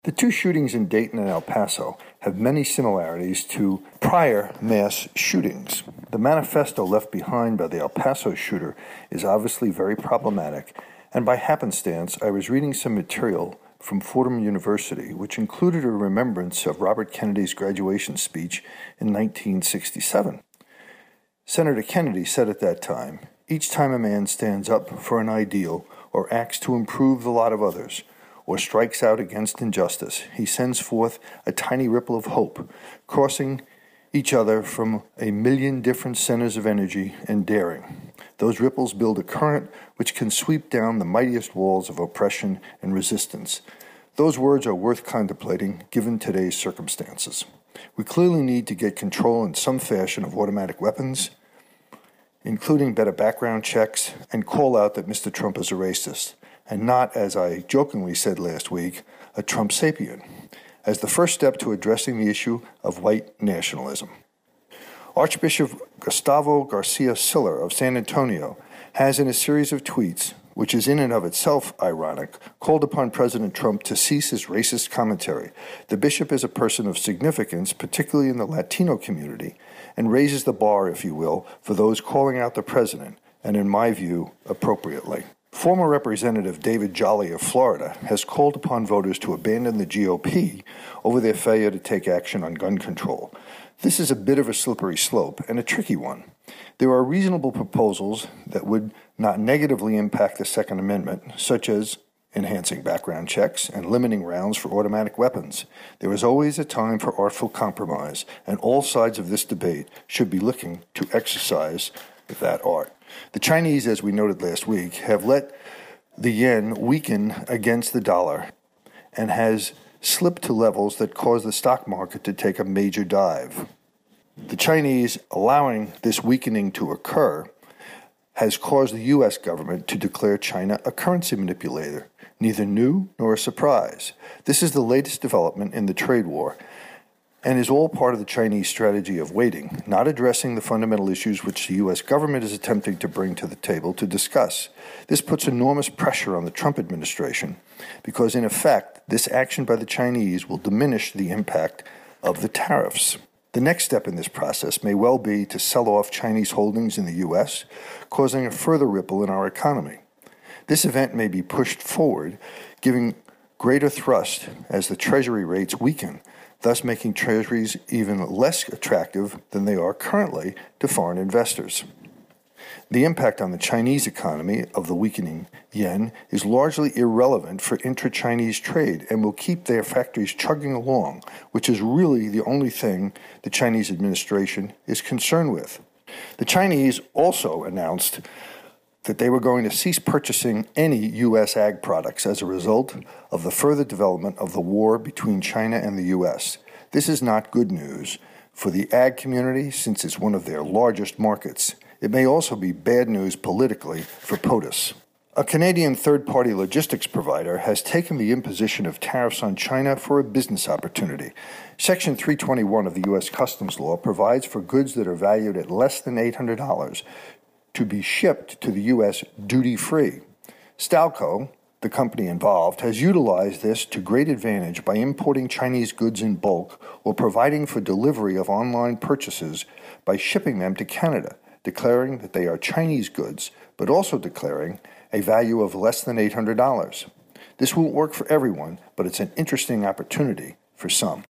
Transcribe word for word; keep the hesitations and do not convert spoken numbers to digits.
The two shootings in Dayton and El Paso have many similarities to prior mass shootings. The manifesto left behind by the El Paso shooter is obviously very problematic, and by happenstance, I was reading some material from Fordham University, which included a remembrance of Robert Kennedy's graduation speech in nineteen sixty-seven. Senator Kennedy said at that time, "Each time a man stands up for an ideal or acts to improve the lot of others, or strikes out against injustice, he sends forth a tiny ripple of hope, crossing each other from a million different centers of energy and daring. Those ripples build a current which can sweep down the mightiest walls of oppression and resistance." Those words are worth contemplating given today's circumstances. We clearly need to get control in some fashion of automatic weapons, including better background checks, and call out that Mister Trump is a racist, and not, as I jokingly said last week, a Trump sapien, as the first step to addressing the issue of white nationalism. Archbishop Gustavo Garcia Siller of San Antonio has, in a series of tweets, which is in and of itself ironic, called upon President Trump to cease his racist commentary. The bishop is a person of significance, particularly in the Latino community, and raises the bar, if you will, for those calling out the president, and in my view, appropriately. Former Representative David Jolly of Florida has called upon voters to abandon the G O P over their failure to take action on gun control. This is a bit of a slippery slope and a tricky one. There are reasonable proposals that would not negatively impact the Second Amendment, such as enhancing background checks and limiting rounds for automatic weapons. There is always a time for artful compromise, and all sides of this debate should be looking to exercise that art. The Chinese, as we noted last week, have let the yen weaken against the dollar and has slipped to levels that cause the stock market to take a major dive. The Chinese allowing this weakening to occur has caused the U S government to declare China a currency manipulator, neither new nor a surprise. This is the latest development in the trade war, and is all part of the Chinese strategy of waiting, not addressing the fundamental issues which the U S government is attempting to bring to the table to discuss. This puts enormous pressure on the Trump administration because, in effect, this action by the Chinese will diminish the impact of the tariffs. The next step in this process may well be to sell off Chinese holdings in the U S, causing a further ripple in our economy. This event may be pushed forward, giving greater thrust as the Treasury rates weaken, thus making treasuries even less attractive than they are currently to foreign investors. The impact on the Chinese economy of the weakening yen is largely irrelevant for intra-Chinese trade and will keep their factories chugging along, which is really the only thing the Chinese administration is concerned with. The Chinese also announced that they were going to cease purchasing any U S ag products as a result of the further development of the war between China and the U S. This is not good news for the ag community since it's one of their largest markets. It may also be bad news politically for POTUS. A Canadian third-party logistics provider has taken the imposition of tariffs on China for a business opportunity. Section three twenty-one of the U S Customs Law provides for goods that are valued at less than eight hundred dollars to be shipped to the U S duty-free. Stalco, the company involved, has utilized this to great advantage by importing Chinese goods in bulk or providing for delivery of online purchases by shipping them to Canada, declaring that they are Chinese goods, but also declaring a value of less than eight hundred dollars. This won't work for everyone, but it's an interesting opportunity for some.